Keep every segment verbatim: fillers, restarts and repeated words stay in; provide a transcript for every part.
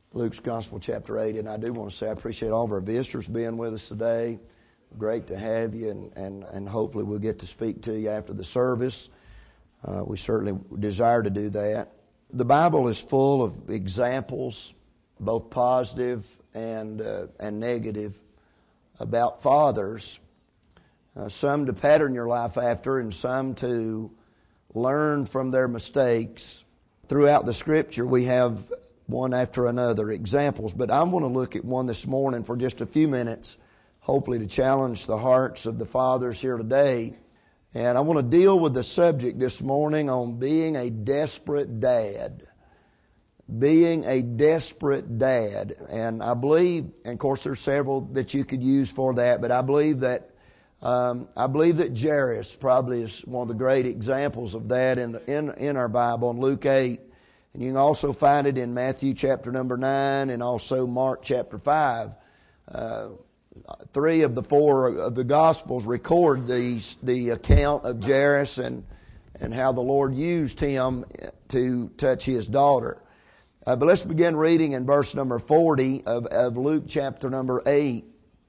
Luke's Gospel, chapter eight. And I do want to say I appreciate all of our visitors being with us today. Great to have you, and, and, and hopefully we'll get to speak to you after the service. Uh, we certainly desire to do that. The Bible is full of examples, both positive and uh, and negative, about fathers. Uh, some to pattern your life after, and some to learn from their mistakes. Throughout the Scripture, we have one after another examples, but I want to look at one this morning for just a few minutes, hopefully to challenge the hearts of the fathers here today. And I want to deal with the subject this morning on being a desperate dad. Being a desperate dad. And I believe, and of course there's several that you could use for that, but I believe that um, I believe that Jairus probably is one of the great examples of that in in in our Bible in Luke eight. And you can also find it in Matthew chapter number nine and also Mark chapter five. Uh, Three of the four of the Gospels record the the account of Jairus and and how the Lord used him to touch his daughter. Uh, but let's begin reading in verse number forty of, of Luke chapter number eight.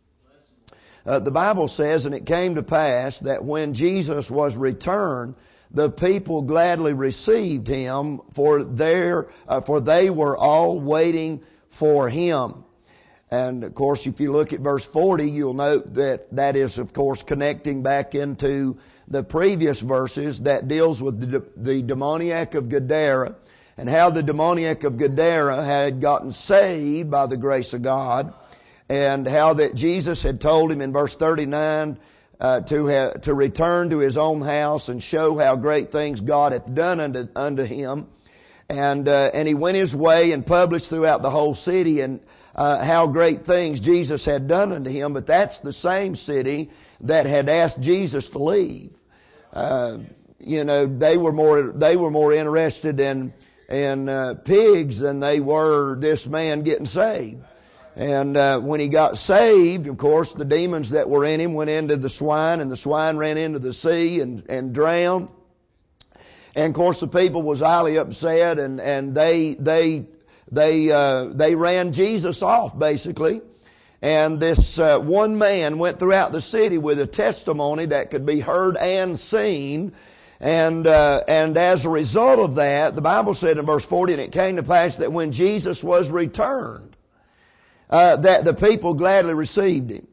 Uh, the Bible says, "And it came to pass that when Jesus was returned, the people gladly received him, for their uh, for they were all waiting for him." And of course, if you look at verse forty, you'll note that that is, of course, connecting back into the previous verses that deals with the, the demoniac of Gadara and how the demoniac of Gadara had gotten saved by the grace of God, and how that Jesus had told him in verse thirty-nine uh, to have, to return to his own house and show how great things God hath done unto, unto him. And uh, and he went his way and published throughout the whole city and Uh, how great things Jesus had done unto him. But that's the same city that had asked Jesus to leave. Uh, you know, they were more they were more interested in in uh, pigs than they were this man getting saved. And uh, when he got saved, of course, the demons that were in him went into the swine, and the swine ran into the sea and and drowned. And of course, the people was highly upset, and and they they. They uh, they ran Jesus off, basically. And this uh, one man went throughout the city with a testimony that could be heard and seen. And uh, and as a result of that, the Bible said in verse forty, "And it came to pass that when Jesus was returned, uh, that the people gladly received him.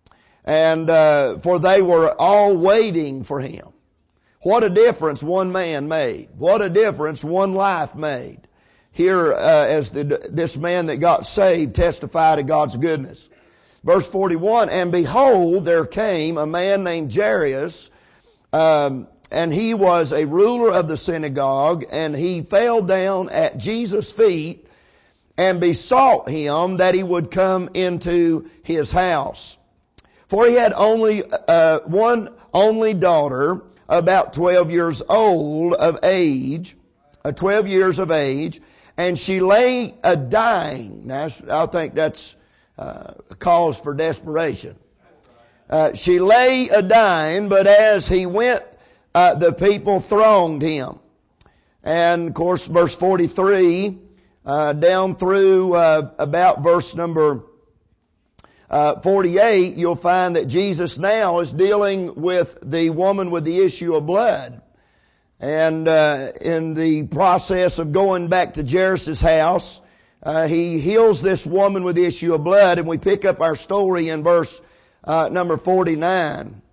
And uh, for they were all waiting for him." What a difference one man made. What a difference one life made. Here, uh, as the, this man that got saved testified of God's goodness. Verse forty-one, "And behold, there came a man named Jairus, um, and he was a ruler of the synagogue, and he fell down at Jesus' feet and besought him that he would come into his house. For he had only uh, one only daughter, about twelve years old of age, uh, twelve years of age, and she lay a dying." Now, I think that's uh, a cause for desperation. Uh, she lay a dying, but as he went, uh, the people thronged him. And of course, verse forty-three, uh, down through uh, about verse number uh, forty-eight, you'll find that Jesus now is dealing with the woman with the issue of blood. And uh, in the process of going back to Jairus' house, uh, he heals this woman with the issue of blood, and we pick up our story in verse uh, number forty-nine.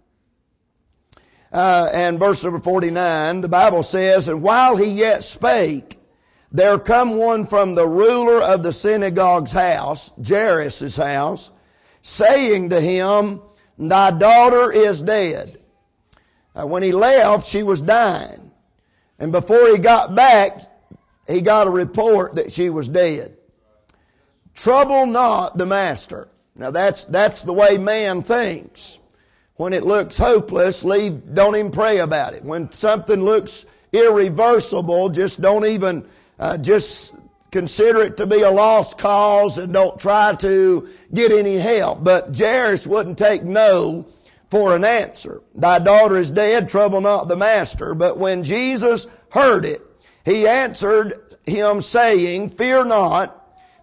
Uh, and verse number forty-nine, the Bible says, "And while he yet spake, there come one from the ruler of the synagogue's house," Jairus' house, "saying to him, Thy daughter is dead." Uh, when he left, she was dying. And before he got back, he got a report that she was dead. "Trouble not the master." Now that's, that's the way man thinks. When it looks hopeless, leave, don't even pray about it. When something looks irreversible, just don't even, uh, just consider it to be a lost cause and don't try to get any help. But Jairus wouldn't take no for an answer. "Thy daughter is dead, trouble not the master." But when Jesus heard it, he answered him saying, "Fear not,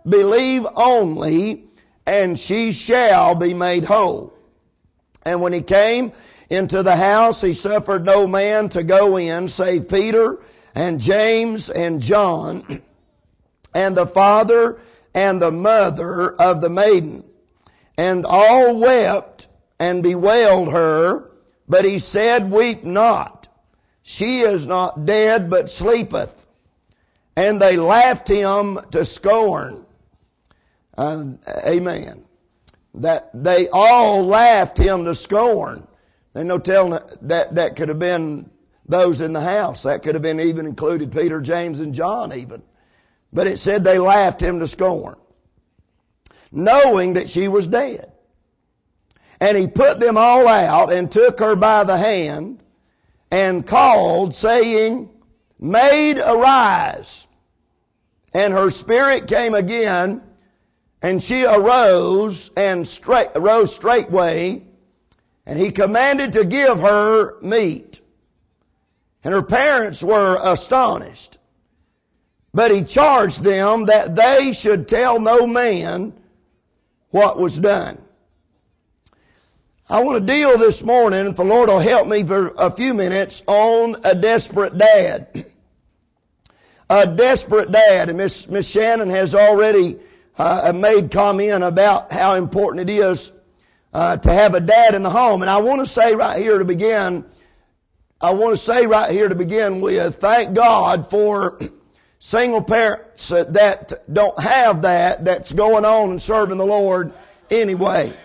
believe only, and she shall be made whole. And when he came into the house, he suffered no man to go in, save Peter and James and John, and the father and the mother of the maiden. And all wept and bewailed her, but he said, Weep not. She is not dead, but sleepeth. And they laughed him to scorn. Uh, amen. That they all laughed him to scorn. There's no telling that that could have been those in the house. That could have been even included Peter, James, and John even. But it said they laughed him to scorn, knowing that she was dead. And he put them all out and took her by the hand and called, saying, Maid, arise. And her spirit came again, and she arose and straight, arose straightway, and he commanded to give her meat. And her parents were astonished. But he charged them that they should tell no man what was done. I want to deal this morning, if the Lord will help me for a few minutes, on a desperate dad. A desperate dad. And Miss, Miss Shannon has already uh, made comment about how important it is uh, to have a dad in the home. And I want to say right here to begin, I want to say right here to begin with, thank God for single parents that don't have that, that's going on and serving the Lord anyway.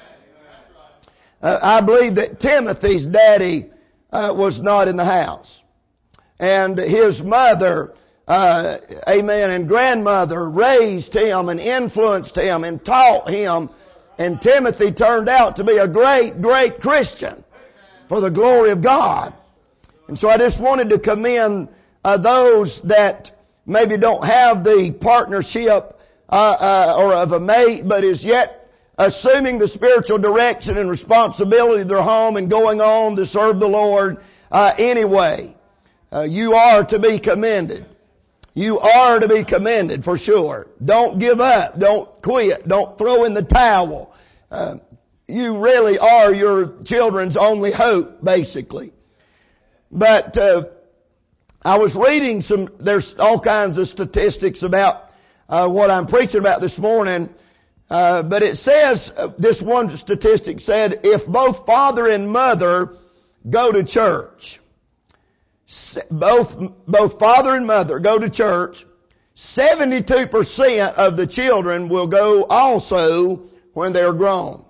Uh, I believe that Timothy's daddy uh, was not in the house. And his mother, uh, amen, and grandmother raised him and influenced him and taught him. And Timothy turned out to be a great, great Christian for the glory of God. And so I just wanted to commend uh, those that maybe don't have the partnership uh, uh, or of a mate, but is yet assuming the spiritual direction and responsibility of their home and going on to serve the Lord uh, anyway. Uh, you are to be commended. You are to be commended for sure. Don't give up. Don't quit. Don't throw in the towel. Uh, you really are your children's only hope, basically. But uh, I was reading some, there's all kinds of statistics about uh, what I'm preaching about this morning. Uh, but it says, uh, this one statistic said, if both father and mother go to church, both, both father and mother go to church, seventy-two percent of the children will go also when they're grown.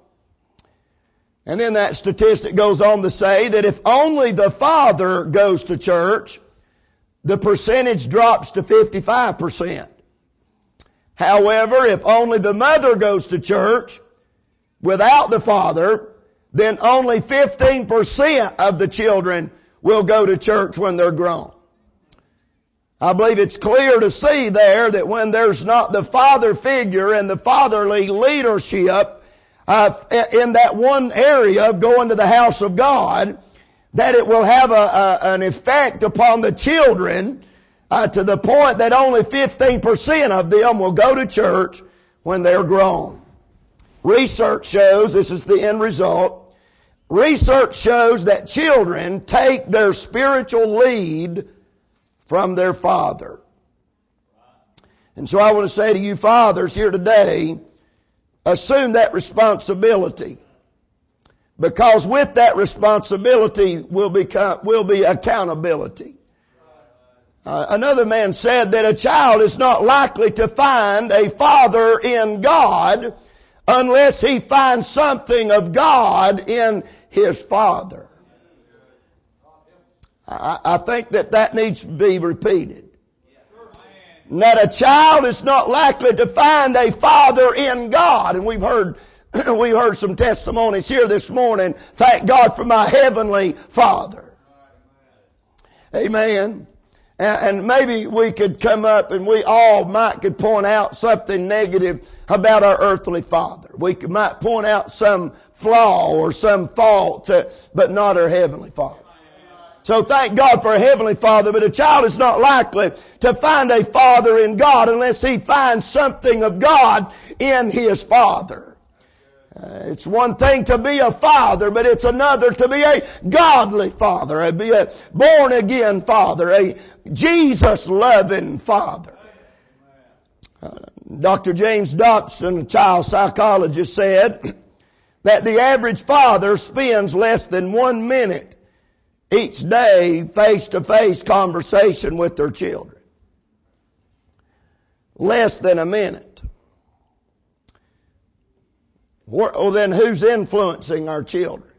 And then that statistic goes on to say that if only the father goes to church, the percentage drops to fifty-five percent. However, if only the mother goes to church without the father, then only fifteen percent of the children will go to church when they're grown. I believe it's clear to see there that when there's not the father figure and the fatherly leadership uh, in that one area of going to the house of God, that it will have a, a, an effect upon the children uh, to the point that only fifteen percent of them will go to church when they're grown. Research shows, this is the end result, research shows that children take their spiritual lead from their father. And so I want to say to you fathers here today, assume that responsibility. Because with that responsibility will become, will be accountability. Uh, another man said that a child is not likely to find a father in God unless he finds something of God in his father. I, I think that that needs to be repeated. That a child is not likely to find a father in God. And we've heard we heard some testimonies here this morning. Thank God for my heavenly Father. Amen. And maybe we could come up and we all might could point out something negative about our earthly father. We could, might point out some flaw or some fault, uh, but not our heavenly Father. So thank God for a heavenly father, but a child is not likely to find a father in God unless he finds something of God in his father. Uh, it's one thing to be a father, but it's another to be a godly father, to be a born again father, a Jesus loving father. Uh, Doctor James Dobson, a child psychologist, said that the average father spends less than one minute each day face-to-face conversation with their children. Less than a minute. Well, then who's influencing our children?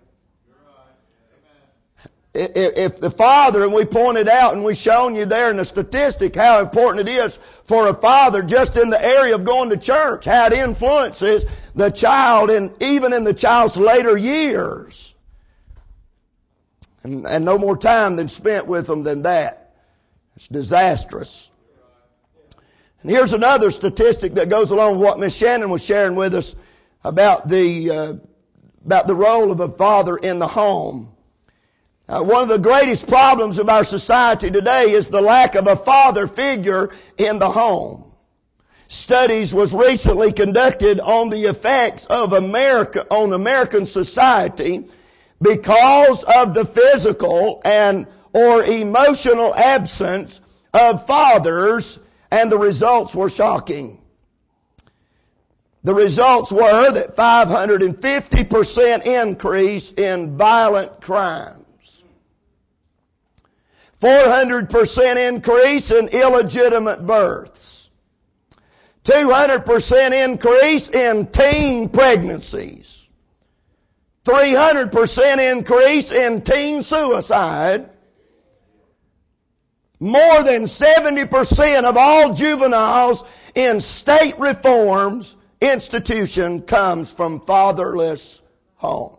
If the father, and we pointed out and we shown you there in the statistic how important it is for a father just in the area of going to church, how it influences the child and even in the child's later years. And, and no more time than spent with them than that. It's disastrous. And here's another statistic that goes along with what Miss Shannon was sharing with us about the uh, about the role of a father in the home. Uh, one of the greatest problems of our society today is the lack of a father figure in the home. Studies was recently conducted on the effects of America on American society because of the physical and or emotional absence of fathers, and the results were shocking. The results were that five hundred fifty percent increase in violent crimes, four hundred percent increase in illegitimate births, two hundred percent increase in teen pregnancies, three hundred percent increase in teen suicide, more than seventy percent of all juveniles in state reforms institution comes from fatherless homes.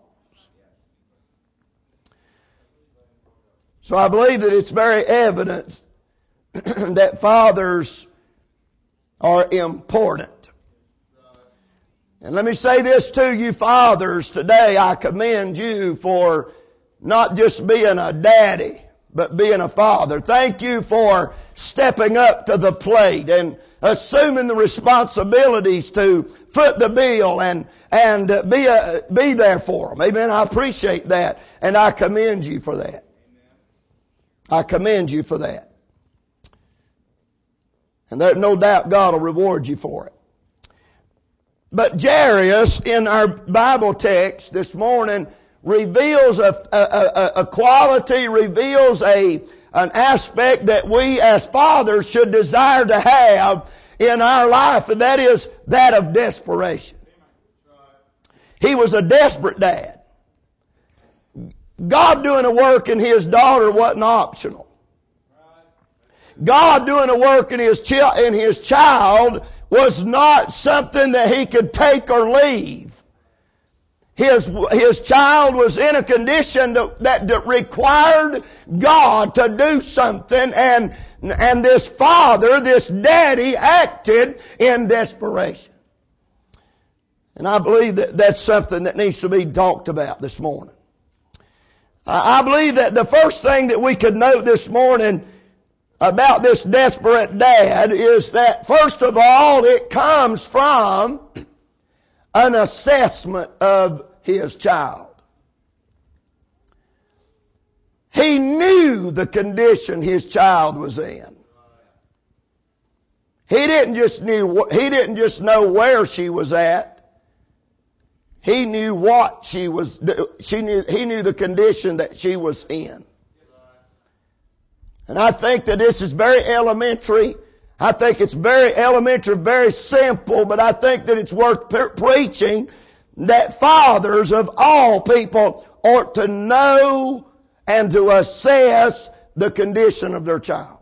So I believe that it's very evident that fathers are important. And let me say this to you fathers today. I commend you for not just being a daddy, but being a father. Thank you for stepping up to the plate and assuming the responsibilities to foot the bill and and be a, be there for them. Amen. I appreciate that, and I commend you for that. I commend you for that. And there's no doubt God will reward you for it. But Jairus, in our Bible text this morning, reveals a, a, a, a quality, reveals a an aspect that we as fathers should desire to have in our life, and that is that of desperation. He was a desperate dad. God doing a work in his daughter wasn't optional. God doing a work in his, chi- in his child was not something that he could take or leave. His, his child was in a condition that, that required God to do something, and, and this father, this daddy, acted in desperation. And I believe that that's something that needs to be talked about this morning. I believe that the first thing that we could note this morning about this desperate dad is that, first of all, it comes from an assessment of his child. He knew the condition his child was in. He didn't just knew, he didn't just know where she was at. He knew what she was, she knew, he knew the condition that she was in. And I think that this is very elementary. I think it's very elementary, very simple, but I think that it's worth pre- preaching that fathers of all people ought to know and to assess the condition of their child.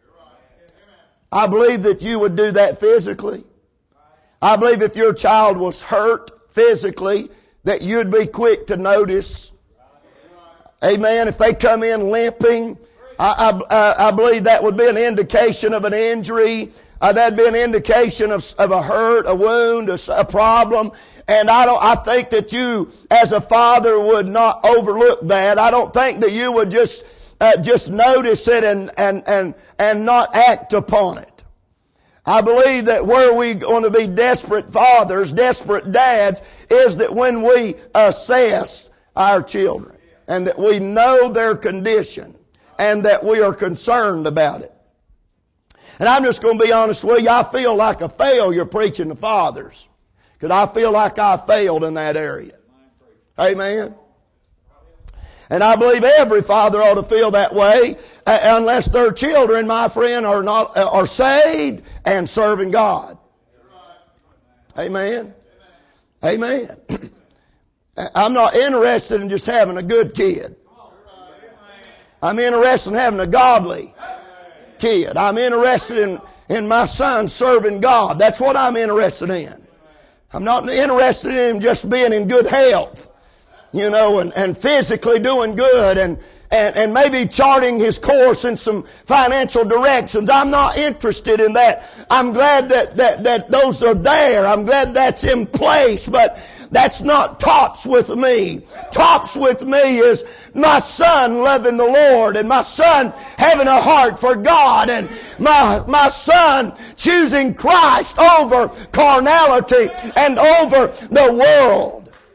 I believe that you would do that physically. I believe if your child was hurt physically, that you'd be quick to notice. Amen. If they come in limping, I, I, I believe that would be an indication of an injury. Uh, that'd be an indication of, of a hurt, a wound, a, a problem. And I don't, I think that you, as a father, would not overlook that. I don't think that you would just uh, just notice it and, and, and, and not act upon it. I believe that where we're going to be desperate fathers, desperate dads, is that when we assess our children and that we know their condition and that we are concerned about it. And I'm just going to be honest with you, I feel like a failure preaching to fathers because I feel like I failed in that area. Amen. And I believe every father ought to feel that way, uh, unless their children, my friend, are not uh, are saved and serving God. Amen. Amen. I'm not interested in just having a good kid. I'm interested in having a godly kid. I'm interested in, in my son serving God. That's what I'm interested in. I'm not interested in him just being in good health. You know, and, and physically doing good and, and, and maybe charting his course in some financial directions. I'm not interested in that. I'm glad that, that, that those are there. I'm glad that's in place, but that's not tops with me. Tops with me is my son loving the Lord and my son having a heart for God and my, my son choosing Christ over carnality and over the world.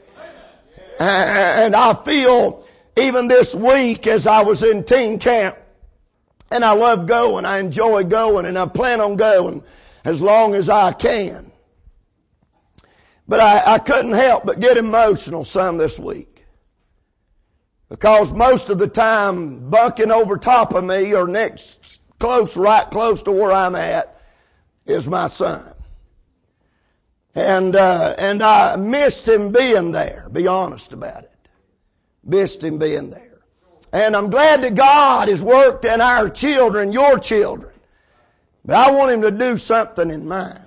And I feel even this week as I was in teen camp, and I love going, I enjoy going, and I plan on going as long as I can. But I, I couldn't help but get emotional some this week. Because most of the time, bunking over top of me or next, close, right close to where I'm at, is my son. And, uh, and I missed him being there, be honest about it. Missed him being there. And I'm glad that God has worked in our children, your children. But I want him to do something in mine.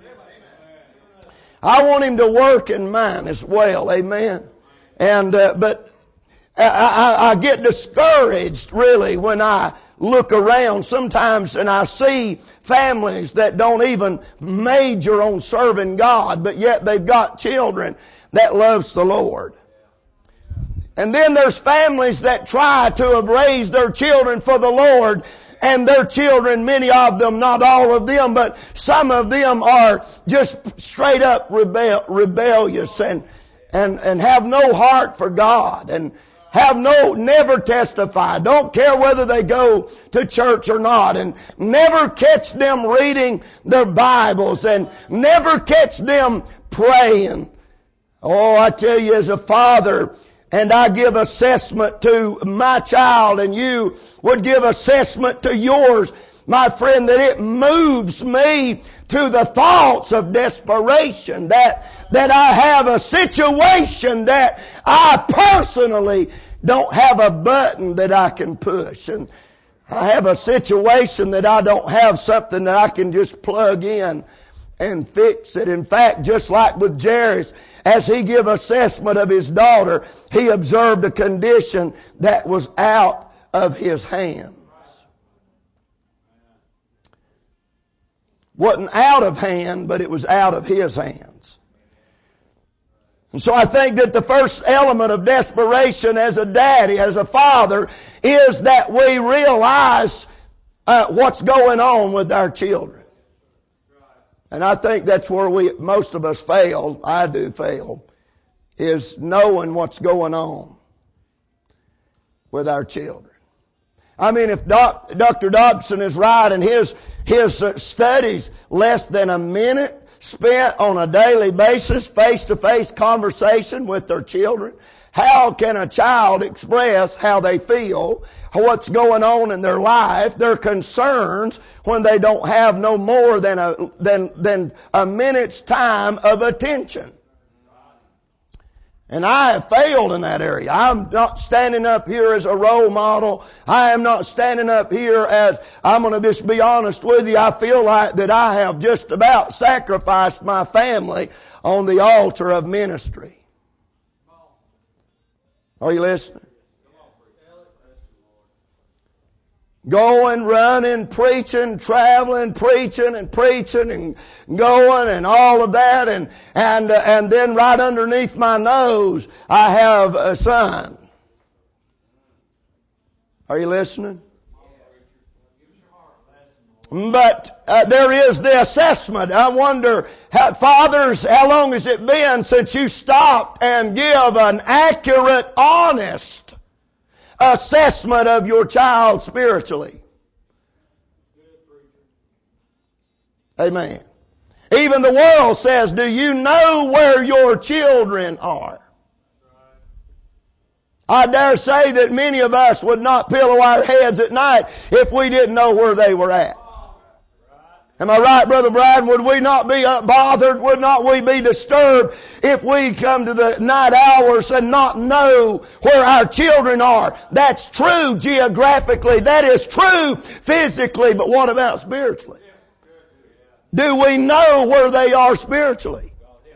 I want him to work in mine as well, amen. And, uh, but I, I, I get discouraged really when I look around sometimes and I see families that don't even major on serving God, but yet they've got children that loves the Lord. And then there's families that try to have raised their children for the Lord, and their children, many of them, not all of them, but some of them are just straight up rebel, rebellious and, and, and have no heart for God and have no, never testify. Don't care whether they go to church or not, and never catch them reading their Bibles and never catch them praying. Oh, I tell you, as a father, and I give assessment to my child and you would give assessment to yours, my friend, that it moves me to the thoughts of desperation, that, that I have a situation that I personally don't have a button that I can push. And I have a situation that I don't have something that I can just plug in and fix it. In fact, just like with Jairus, as he gave assessment of his daughter, he observed a condition that was out of his hands. Wasn't out of hand, but it was out of his hands. And so I think that the first element of desperation as a daddy, as a father, is that we realize uh, what's going on with our children. And I think that's where we, most of us fail, I do fail, is knowing what's going on with our children. I mean, if Doc, Doctor Dobson is right and his, his uh, studies less than a minute spent on a daily basis, face-to-face conversation with their children, how can a child express how they feel, what's going on in their life, their concerns, when they don't have no more than a, than, than a minute's time of attention? And I have failed in that area. I'm not standing up here as a role model. I am not standing up here as, I'm going to just be honest with you, I feel like that I have just about sacrificed my family on the altar of ministry. Are you listening? Going, running, preaching, traveling, preaching and preaching and going and all of that, and and uh, and then right underneath my nose I have a son. Are you listening? But uh, there is the assessment. I wonder, how, fathers, how long has it been since you stopped and give an accurate, honest assessment of your child spiritually? Amen. Even the world says, do you know where your children are? I dare say that many of us would not pillow our heads at night if we didn't know where they were at. Am I right, Brother Brad? Would we not be bothered? Would not we be disturbed if we come to the night hours and not know where our children are? That's true geographically. That is true physically. But what about spiritually? Do we know where they are spiritually?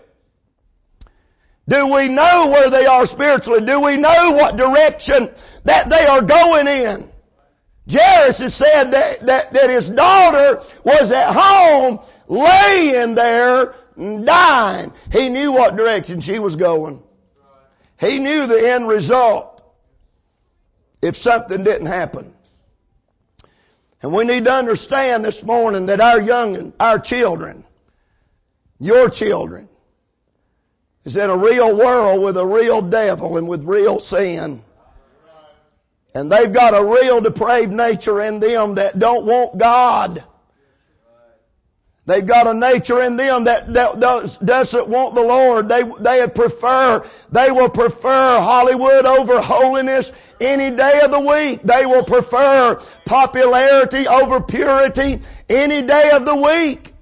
Do we know where they are spiritually? Do we know what direction that they are going in? Jairus has said that, that, that his daughter was at home laying there dying. He knew what direction she was going. He knew the end result if something didn't happen. And we need to understand this morning that our young, our children, your children, is in a real world with a real devil and with real sin. And they've got a real depraved nature in them that don't want God. They've got a nature in them that, that does, doesn't want the Lord. They, they prefer, they will prefer Hollywood over holiness any day of the week. They will prefer popularity over purity any day of the week.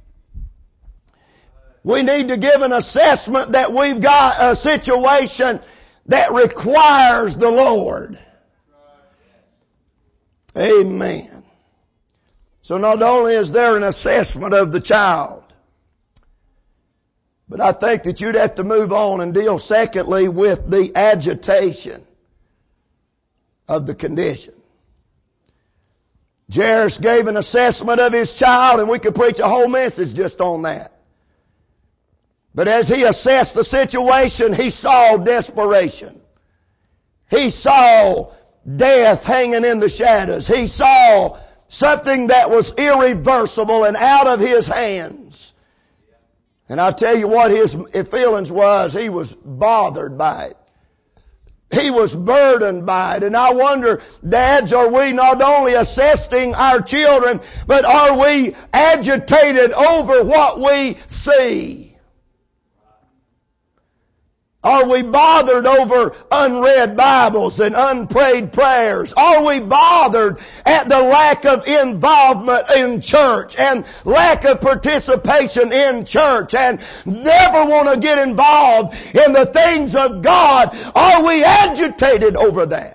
We need to give an assessment that we've got a situation that requires the Lord. Amen. So not only is there an assessment of the child, but I think that you'd have to move on and deal secondly with the agitation of the condition. Jairus gave an assessment of his child, and we could preach a whole message just on that. But as he assessed the situation, he saw desperation. He saw death hanging in the shadows. He saw something that was irreversible and out of his hands. And I tell you what his feelings was. He was bothered by it. He was burdened by it. And I wonder, dads, are we not only assessing our children, but are we agitated over what we see? Are we bothered over unread Bibles and unprayed prayers? Are we bothered at the lack of involvement in church and lack of participation in church and never want to get involved in the things of God? Are we agitated over that?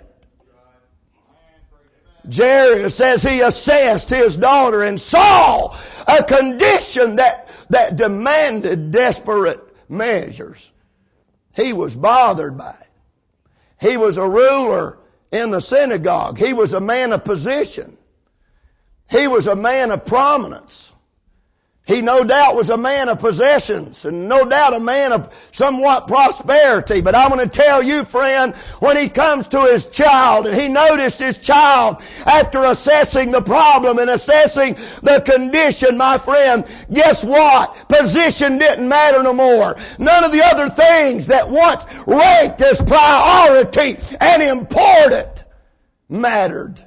Jairus says he assessed his daughter and saw a condition that, that demanded desperate measures. He was bothered by it. He was a ruler in the synagogue. He was a man of position. He was a man of prominence. He no doubt was a man of possessions and no doubt a man of somewhat prosperity. But I'm going to tell you, friend, when he comes to his child and he noticed his child after assessing the problem and assessing the condition, my friend, guess what? Position didn't matter no more. None of the other things that once ranked as priority and important mattered.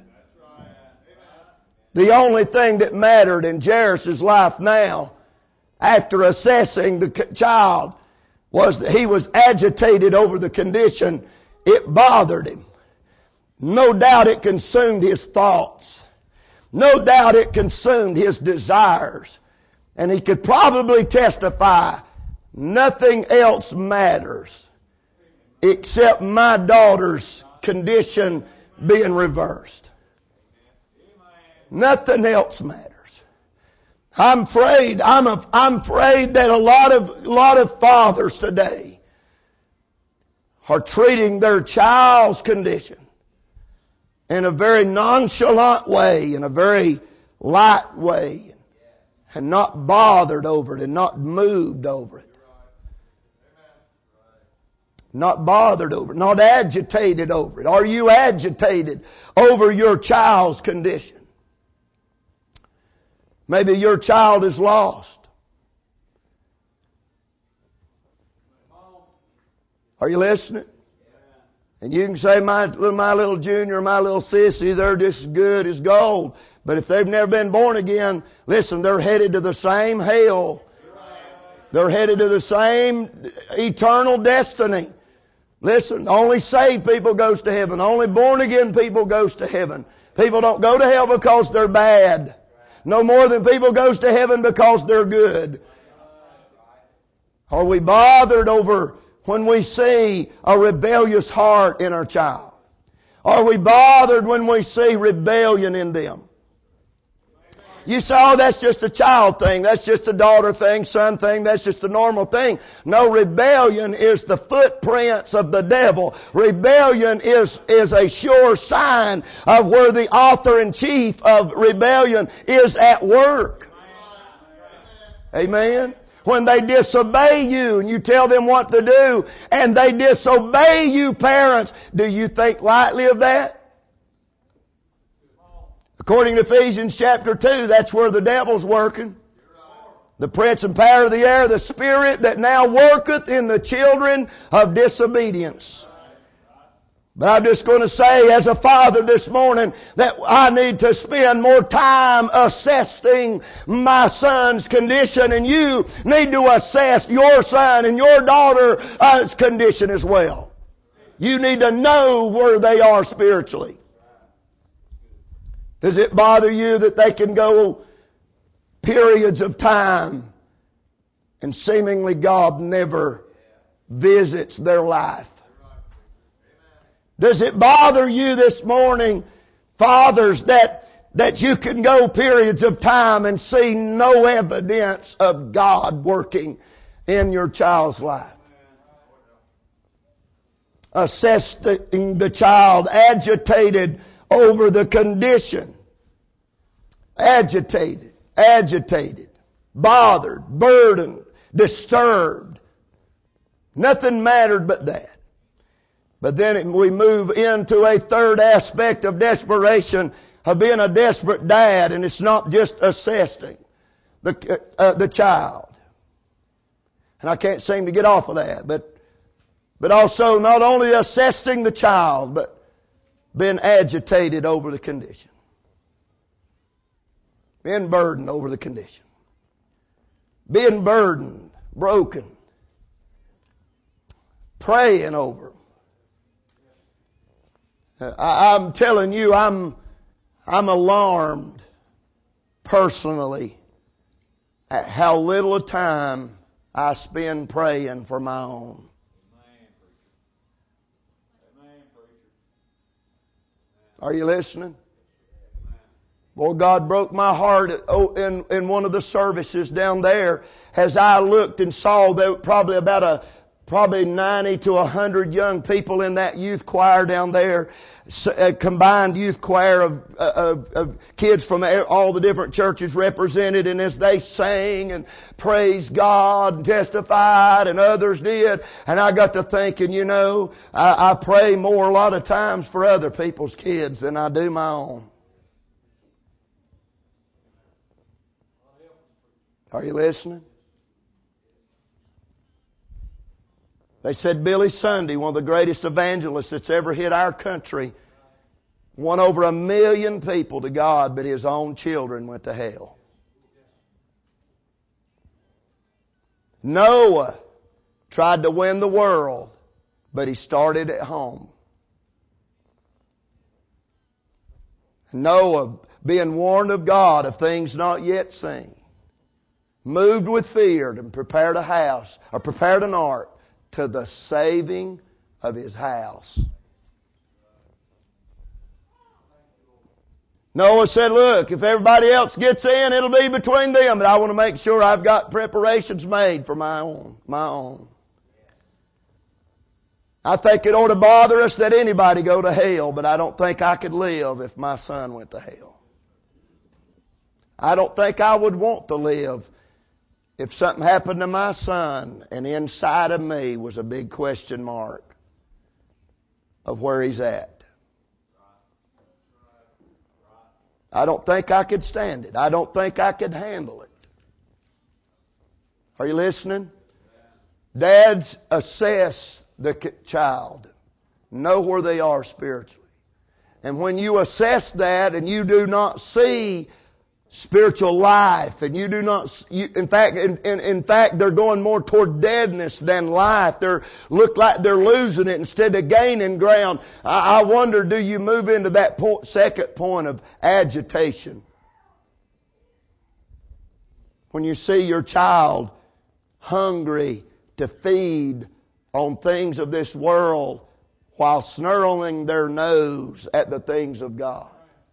The only thing that mattered in Jairus' life now, after assessing the child, was that he was agitated over the condition. It bothered him. No doubt it consumed his thoughts. No doubt it consumed his desires. And he could probably testify, nothing else matters except my daughter's condition being reversed. Nothing else matters. I'm afraid, I'm, a, I'm afraid that a lot of, a lot of fathers today are treating their child's condition in a very nonchalant way, in a very light way, and not bothered over it and not moved over it. Not bothered over it, not agitated over it. Are you agitated over your child's condition? Maybe your child is lost. Are you listening? And you can say, my, my little junior, my little sissy, they're just as good as gold. But if they've never been born again, listen, they're headed to the same hell. They're headed to the same eternal destiny. Listen, only saved people goes to heaven. Only born again people goes to heaven. People don't go to hell because they're bad. No more than people goes to heaven because they're good. Are we bothered over when we see a rebellious heart in our child? Are we bothered when we see rebellion in them? You say, oh, that's just a child thing. That's just a daughter thing, son thing. That's just a normal thing. No, rebellion is the footprints of the devil. Rebellion is, is a sure sign of where the author in chief of rebellion is at work. Amen. When they disobey you and you tell them what to do and they disobey you, parents, do you think lightly of that? According to Ephesians chapter two, that's where the devil's working. The prince and power of the air, the spirit that now worketh in the children of disobedience. But I'm just going to say as a father this morning that I need to spend more time assessing my son's condition, and you need to assess your son and your daughter's condition as well. You need to know where they are spiritually. Does it bother you that they can go periods of time and seemingly God never visits their life? Does it bother you this morning, fathers, that, that you can go periods of time and see no evidence of God working in your child's life? Assessing the child, agitated over the condition. Agitated, agitated, bothered, burdened, disturbed. Nothing mattered but that. But then we move into a third aspect of desperation, of being a desperate dad, and it's not just assessing the, uh, the child. And I can't seem to get off of that, but, but also not only assessing the child, but being agitated over the condition. Being burdened over the condition. Being burdened, broken. Praying over them. I, I'm telling you, I'm, I'm alarmed personally at how little time I spend praying for my own. Are you listening? Well, God broke my heart in, in one of the services down there as I looked and saw there probably about a probably ninety to one hundred young people in that youth choir down there, a combined youth choir of, of, of kids from all the different churches represented, and as they sang and praised God and testified, and others did, and I got to thinking, you know, I, I pray more a lot of times for other people's kids than I do my own. Are you listening? They said Billy Sunday, one of the greatest evangelists that's ever hit our country, won over a million people to God, but his own children went to hell. Noah tried to win the world, but he started at home. Noah, being warned of God of things not yet seen, moved with fear and prepared a house, or prepared an ark, to the saving of his house. Noah said, look, if everybody else gets in, it'll be between them, but I want to make sure I've got preparations made for my own, my own. I think it ought to bother us that anybody go to hell, but I don't think I could live if my son went to hell. I don't think I would want to live if something happened to my son and inside of me was a big question mark of where he's at. I don't think I could stand it. I don't think I could handle it. Are you listening? Dads, assess the child. Know where they are spiritually. And when you assess that and you do not see spiritual life, and you do not, you, in fact, in, in, in fact, they're going more toward deadness than life. They're look like they're losing it instead of gaining ground. I, I wonder, do you move into that point, second point of agitation? When you see your child hungry to feed on things of this world while snarling their nose at the things of God.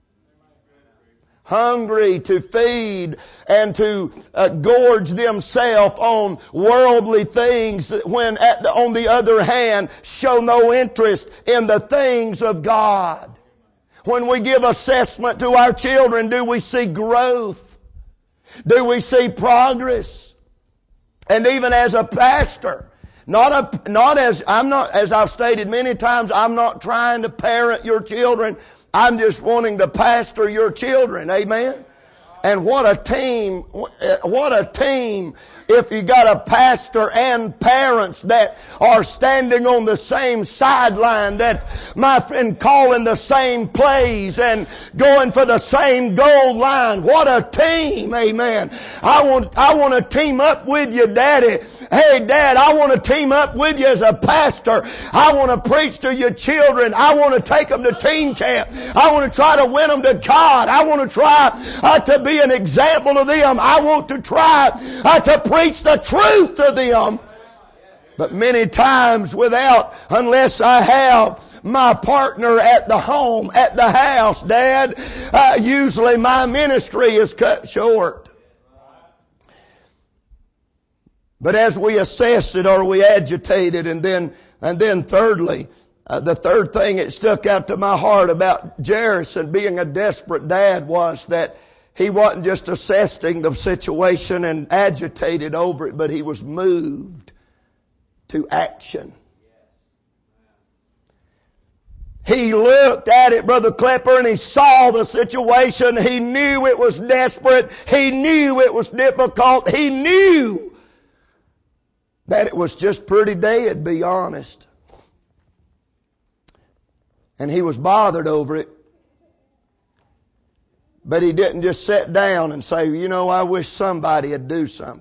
Hungry to feed and to uh, gorge themselves on worldly things when at the, on the other hand show no interest in the things of God. When we give assessment to our children, do we see growth? Do we see progress? And even as a pastor, not a, not as, I'm not, as I've stated many times, I'm not trying to parent your children. I'm just wanting to pastor your children. Amen? And what a team, what a team if you got a pastor and parents that are standing on the same sideline, that my friend calling the same plays and going for the same goal line. What a team, amen. I want, I want to team up with you, Daddy. Hey, Dad, I want to team up with you as a pastor. I want to preach to your children. I want to take them to teen camp. I want to try to win them to God. I want to try uh, to be an example to them. I want to try uh, to preach the truth to them. But many times without, unless I have my partner at the home, at the house, Dad, uh, usually my ministry is cut short. But as we assess it, are we agitated? And then, and then thirdly, uh, the third thing that stuck out to my heart about Jairus and being a desperate dad was that he wasn't just assessing the situation and agitated over it, but he was moved to action. He looked at it, Brother Klepper, and he saw the situation. He knew it was desperate. He knew it was difficult. He knew that it was just pretty dead, be honest. And he was bothered over it. But he didn't just sit down and say, you know, I wish somebody would do something.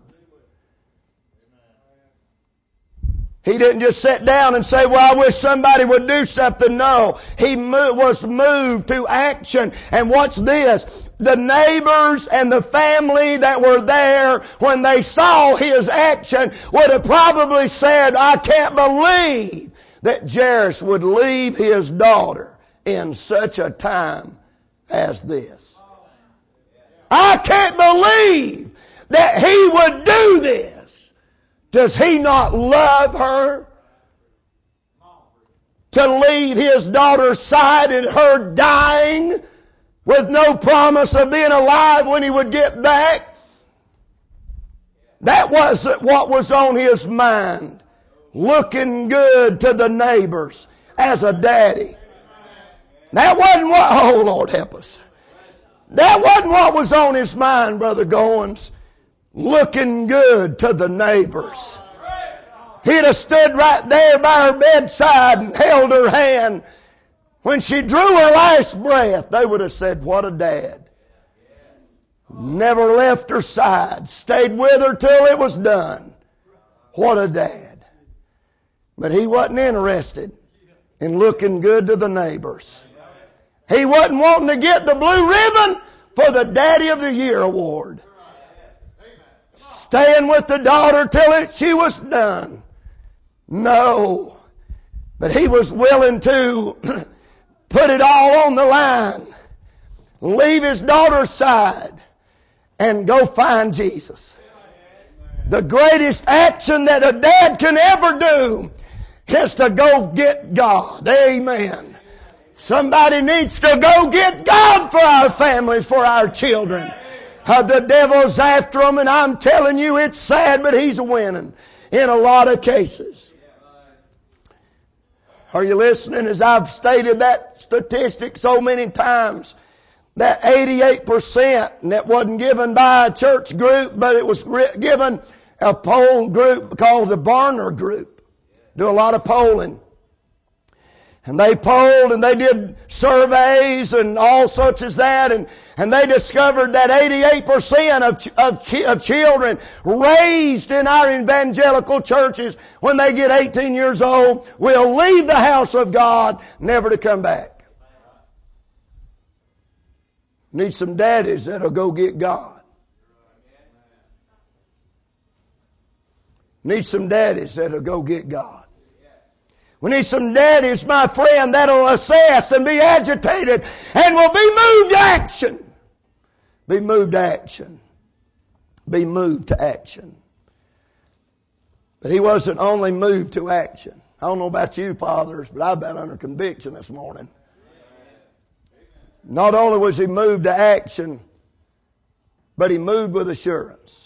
He didn't just sit down and say, well, I wish somebody would do something. No, he mo- was moved to action. And watch this. The neighbors and the family that were there when they saw his action would have probably said, I can't believe that Jairus would leave his daughter in such a time as this. I can't believe that he would do this. Does he not love her? To leave his daughter's side and her dying with no promise of being alive when he would get back? That wasn't what was on his mind. Looking good to the neighbors as a daddy. That wasn't what, oh Lord help us. That wasn't what was on his mind, Brother Goins. Looking good to the neighbors. He'd have stood right there by her bedside and held her hand. When she drew her last breath, they would have said, what a dad. Never left her side. Stayed with her till it was done. What a dad. But he wasn't interested in looking good to the neighbors. He wasn't wanting to get the blue ribbon for the Daddy of the Year award. Staying with the daughter till it, she was done. No. But he was willing to put it all on the line. Leave his daughter's side and go find Jesus. The greatest action that a dad can ever do is to go get God. Amen. Somebody needs to go get God for our families, for our children. Uh, the devil's after them, and I'm telling you, it's sad, but he's winning in a lot of cases. Are you listening? As I've stated that statistic so many times, that eighty-eight percent, and that wasn't given by a church group, but it was given a poll group called the Barna Group. Do a lot of polling. And they polled and they did surveys and all such as that, and, and they discovered that eighty-eight percent of, of, of children raised in our evangelical churches when they get eighteen years old will leave the house of God never to come back. Need some daddies that'll go get God. Need some daddies that'll go get God. We need some daddies, my friend, that'll assess and be agitated and will be moved to action. Be moved to action. Be moved to action. But he wasn't only moved to action. I don't know about you, fathers, but I've been under conviction this morning. Not only was he moved to action, but he moved with assurance.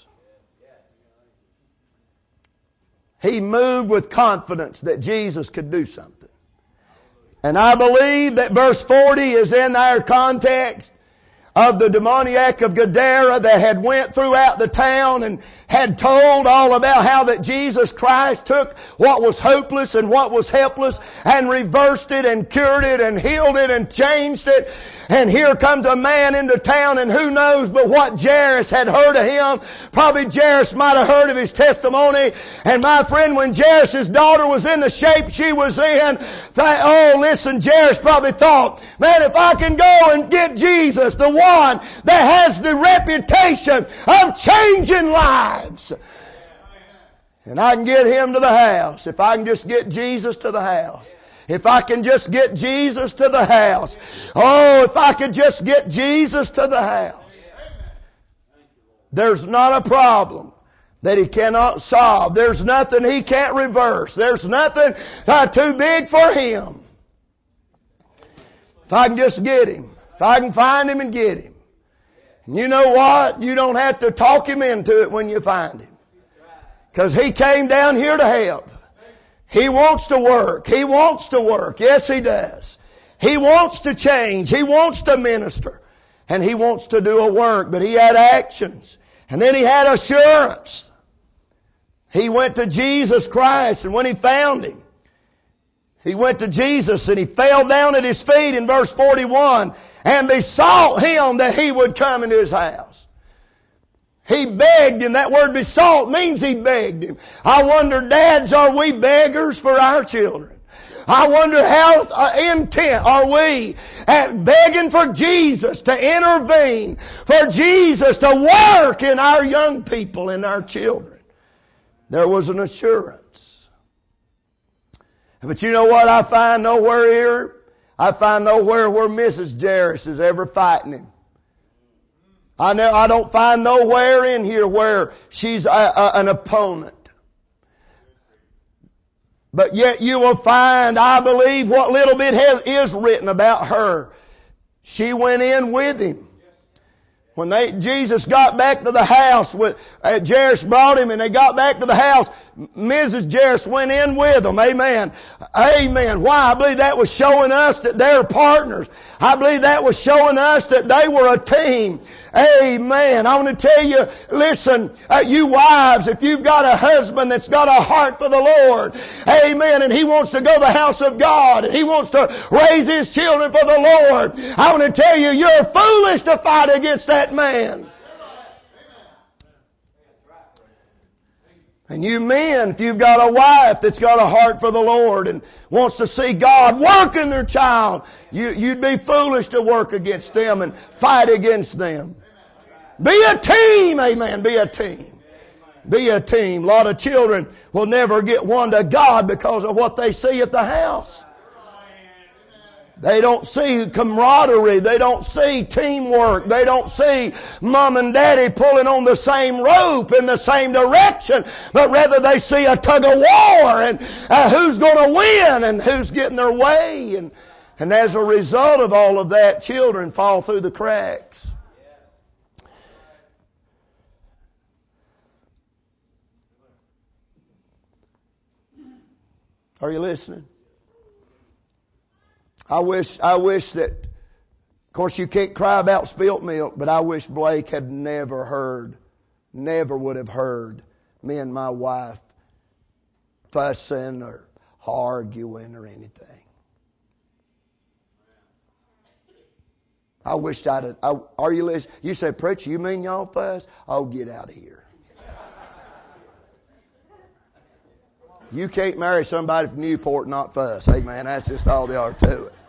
He moved with confidence that Jesus could do something. And I believe that verse forty is in our context of the demoniac of Gadara that had went throughout the town and had told all about how that Jesus Christ took what was hopeless and what was helpless and reversed it and cured it and healed it and changed it. And here comes a man into town, and who knows but what Jairus had heard of him. Probably Jairus might have heard of his testimony. And my friend, when Jairus' daughter was in the shape she was in, th- oh listen, Jairus probably thought, man, if I can go and get Jesus, the one that has the reputation of changing lives, and I can get him to the house, if I can just get Jesus to the house. If I can just get Jesus to the house. Oh, if I could just get Jesus to the house. There's not a problem that he cannot solve. There's nothing he can't reverse. There's nothing uh, too big for him. If I can just get him. If I can find him and get him. And you know what? You don't have to talk him into it when you find him. Because he came down here to help. He wants to work. He wants to work. Yes, he does. He wants to change. He wants to minister. And he wants to do a work. But he had actions. And then he had assurance. He went to Jesus Christ. And when he found him, he went to Jesus and he fell down at his feet in verse forty-one and besought him that he would come into his house. He begged him. That word besought means he begged him. I wonder, dads, are we beggars for our children? I wonder how intent are we at begging for Jesus to intervene, for Jesus to work in our young people and our children. There was an assurance. But you know what I find nowhere here? I find nowhere where Missus Jairus is ever fighting him. I know I don't find nowhere in here where she's a, a, an opponent. But yet you will find, I believe, what little bit has, is written about her. She went in with him. When they Jesus got back to the house, with uh, Jairus brought him, and they got back to the house, Missus Jairus went in with them. Amen. Amen. Why? I believe that was showing us that they're partners. I believe that was showing us that they were a team. Amen. I want to tell you, listen, uh, you wives, if you've got a husband that's got a heart for the Lord, amen, and he wants to go to the house of God, and he wants to raise his children for the Lord, I want to tell you, you're foolish to fight against that man. And you men, if you've got a wife that's got a heart for the Lord and wants to see God work in their child, you, you'd be foolish to work against them and fight against them. Be a team, amen, be a team. Be a team. A lot of children will never get one to God because of what they see at the house. They don't see camaraderie. They don't see teamwork. They don't see mom and daddy pulling on the same rope in the same direction. But rather they see a tug of war and uh, who's going to win and who's getting their way. And, and as a result of all of that, children fall through the cracks. Are you listening? I wish, I wish that Of course, you can't cry about spilt milk, but I wish Blake had never heard, never would have heard me and my wife fussing or arguing or anything. I wished I'd have, I, are you listening? You say, preacher, you mean y'all fuss? Oh, get out of here. You can't marry somebody from Newport and not fuss. Hey, man, that's just all there are to it.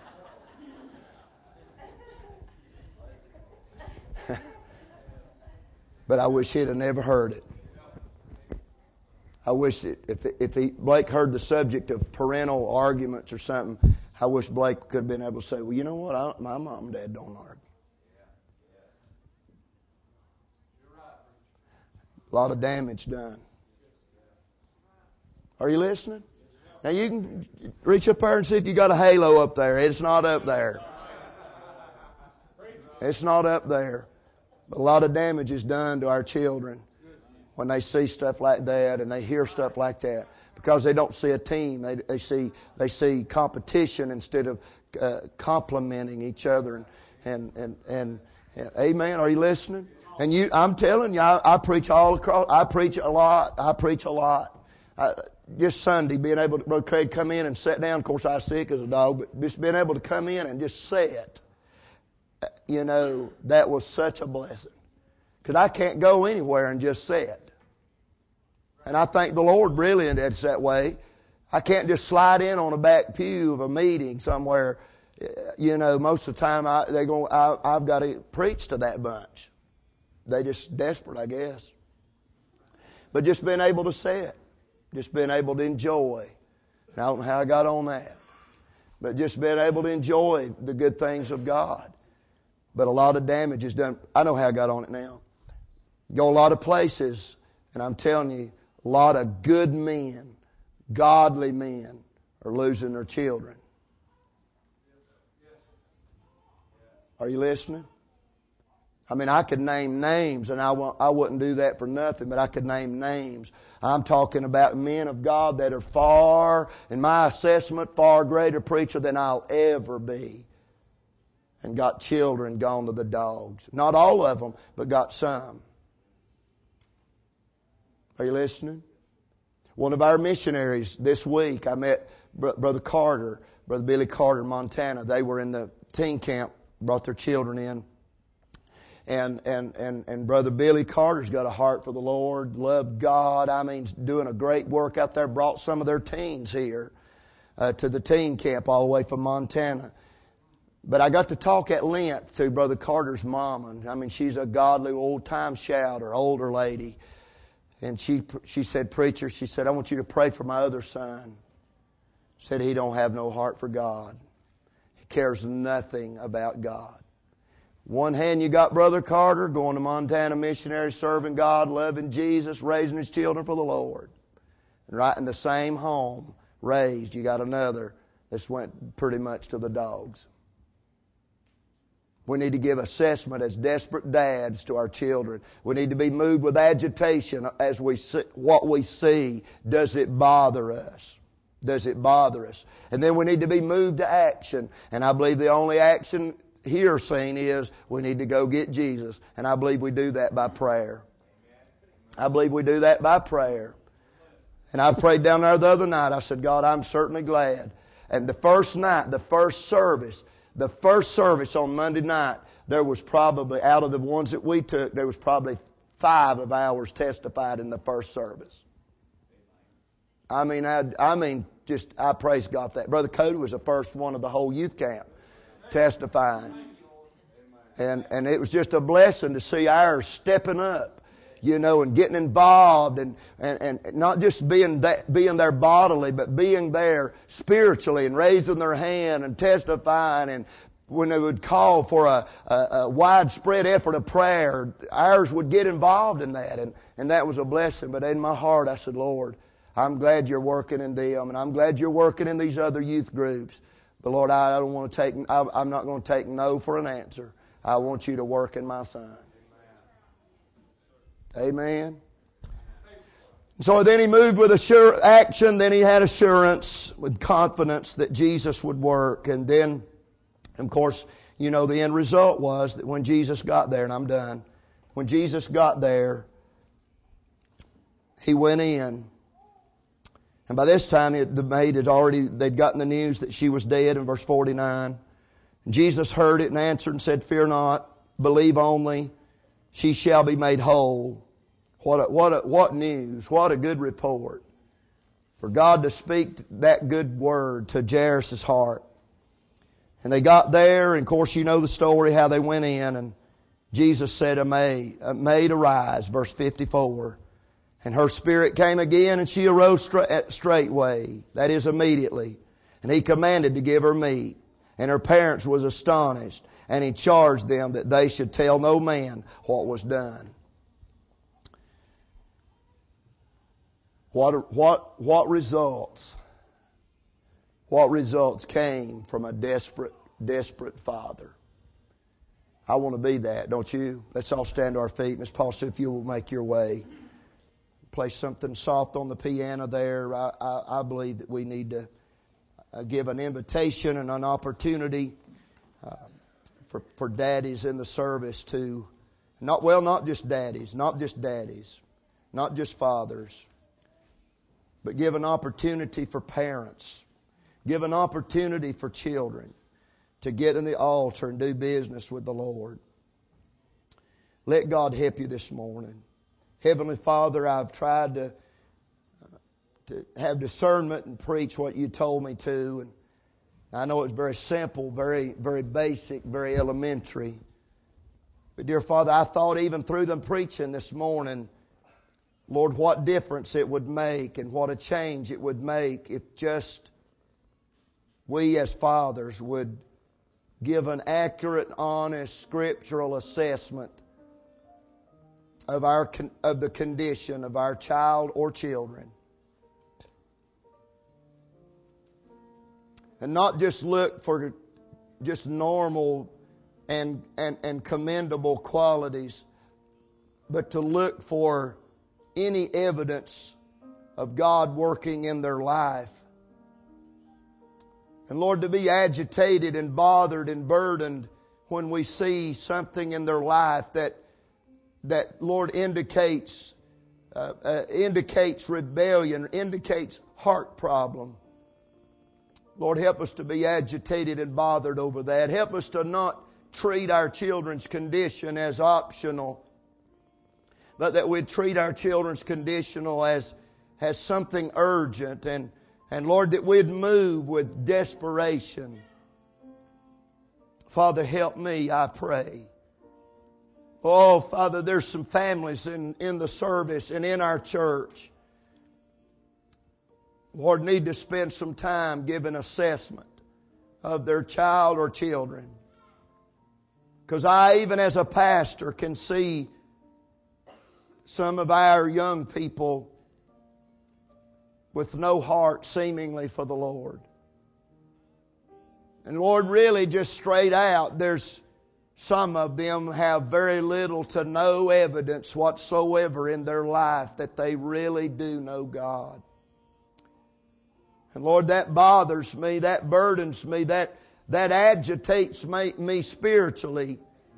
But I wish he'd have never heard it. I wish it, if if he, Blake heard the subject of parental arguments or something, I wish Blake could have been able to say, well, you know what? I, my mom and dad don't argue. A lot of damage done. Are you listening? Now you can reach up there and see if you got a halo up there. It's not up there. It's not up there. But a lot of damage is done to our children when they see stuff like that and they hear stuff like that, because they don't see a team. They, they see they see competition instead of uh, complimenting each other. And, and and and and amen. Are you listening? And you, I'm telling you, I, I preach all across. I preach a lot. I preach a lot. I, just Sunday, being able to, Brother Craig, come in and sit down. Of course, I was sick as a dog, but just being able to come in and just sit. You know, that was such a blessing. Because I can't go anywhere and just sit. And I thank the Lord really it's that way. I can't just slide in on a back pew of a meeting somewhere. You know, most of the time I, they're going, I, I've got to preach to that bunch. They just desperate, I guess. But just being able to sit. Just being able to enjoy. And I don't know how I got on that. But just being able to enjoy the good things of God. But a lot of damage is done. I know how I got on it now. Go a lot of places, and I'm telling you, a lot of good men, godly men, are losing their children. Are you listening? I mean, I could name names, and I, won't, I wouldn't do that for nothing, but I could name names. I'm talking about men of God that are far, in my assessment, far greater preacher than I'll ever be. And got children gone to the dogs. Not all of them, but got some. Are you listening? One of our missionaries this week, I met Brother Carter, Brother Billy Carter in Montana. They were in the teen camp, brought their children in. And, and, and, and Brother Billy Carter's got a heart for the Lord, loved God. I mean, doing a great work out there, brought some of their teens here uh, to the teen camp all the way from Montana. But I got to talk at length to Brother Carter's mama. I mean, she's a godly old-time shouter, older lady. And she she said, preacher, she said, I want you to pray for my other son. Said he don't have no heart for God. He cares nothing about God. One hand you got Brother Carter going to Montana missionary, serving God, loving Jesus, raising his children for the Lord. And right in the same home raised, you got another that's went pretty much to the dogs. We need to give assessment as desperate dads to our children. We need to be moved with agitation as we see what we see. Does it bother us? Does it bother us? And then we need to be moved to action. And I believe the only action here seen is we need to go get Jesus. And I believe we do that by prayer. I believe we do that by prayer. And I prayed down there the other night. I said, God, I'm certainly glad. And the first night, the first service, The first service on Monday night, there was probably, out of the ones that we took, there was probably five of ours testified in the first service. I mean, I, I mean, just, I praise God for that. Brother Cody was the first one of the whole youth camp testifying. And, and it was just a blessing to see ours stepping up. You know, and getting involved and, and, and not just being that, being there bodily, but being there spiritually and raising their hand and testifying. And when they would call for a, a, a widespread effort of prayer, ours would get involved in that. And, and that was a blessing. But in my heart, I said, Lord, I'm glad you're working in them, and I'm glad you're working in these other youth groups. But Lord, I don't want to take, I'm not going to take no for an answer. I want you to work in my son. Amen. So then he moved with assur- action. Then he had assurance with confidence that Jesus would work. And then, of course, you know, the end result was that when Jesus got there, and I'm done, when Jesus got there, He went in. And by this time, it, the maid had already, they'd gotten the news that she was dead in verse forty-nine. And Jesus heard it and answered and said, "Fear not, believe only, she shall be made whole." What a, what a, what news, what a good report. For God to speak that good word to Jairus' heart. And they got there, and of course you know the story, how they went in, and Jesus said, "A maid, a maid arise," verse fifty-four. And her spirit came again, and she arose straightway, that is immediately. And He commanded to give her meat. And her parents was astonished, and He charged them that they should tell no man what was done. What, what, what results? What results came from a desperate, desperate father? I want to be that, don't you? Let's all stand to our feet. Miss Paul, if you will make your way. Play something soft on the piano there. I, I, I believe that we need to uh, give an invitation and an opportunity uh, for, for daddies in the service to, not well, not just daddies, not just daddies, not just fathers, but give an opportunity for parents, give an opportunity for children to get in the altar and do business with the Lord. Let God help you this morning. Heavenly Father, I've tried to, uh, to have discernment and preach what You told me to. And I know it's very simple, very, very basic, very elementary. But dear Father, I thought even through them preaching this morning, Lord, what difference it would make and what a change it would make if just we as fathers would give an accurate, honest, scriptural assessment of our of the condition of our child or children. And not just look for just normal and, and, and commendable qualities, but to look for any evidence of God working in their life. And Lord, to be agitated and bothered and burdened when we see something in their life that, that Lord, indicates, uh, uh, indicates rebellion, indicates heart problem. Lord, help us to be agitated and bothered over that. Help us to not treat our children's condition as optional, but that we'd treat our children's conditional as, as something urgent. And, and Lord, that we'd move with desperation. Father, help me, I pray. Oh, Father, there's some families in, in the service and in our church, Lord, need to spend some time giving assessment of their child or children. Because I, even as a pastor, can see some of our young people with no heart seemingly for the Lord. And Lord, really just straight out, there's some of them have very little to no evidence whatsoever in their life that they really do know God. And Lord, that bothers me, that burdens me, that, that agitates me, me spiritually.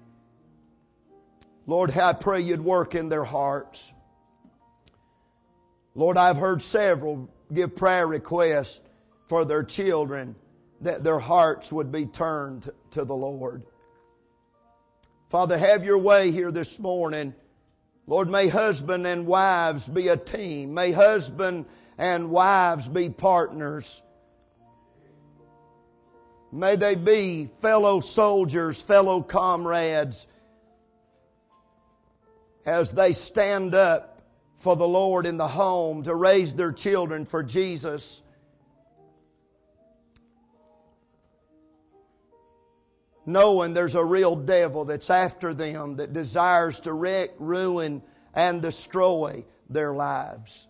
Lord, I pray You'd work in their hearts. Lord, I've heard several give prayer requests for their children that their hearts would be turned to the Lord. Father, have Your way here this morning. Lord, may husband and wives be a team. May husband and wives be partners. May they be fellow soldiers, fellow comrades, as they stand up for the Lord in the home to raise their children for Jesus. Knowing there's a real devil that's after them, that desires to wreck, ruin, and destroy their lives.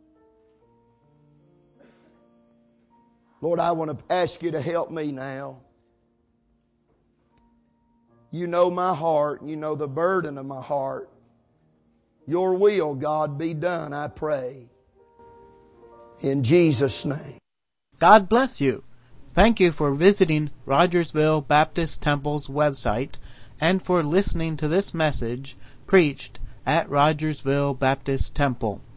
Lord, I want to ask You to help me now. You know my heart. You know the burden of my heart. Your will, God, be done, I pray. In Jesus' name. God bless you. Thank you for visiting Rogersville Baptist Temple's website and for listening to this message preached at Rogersville Baptist Temple.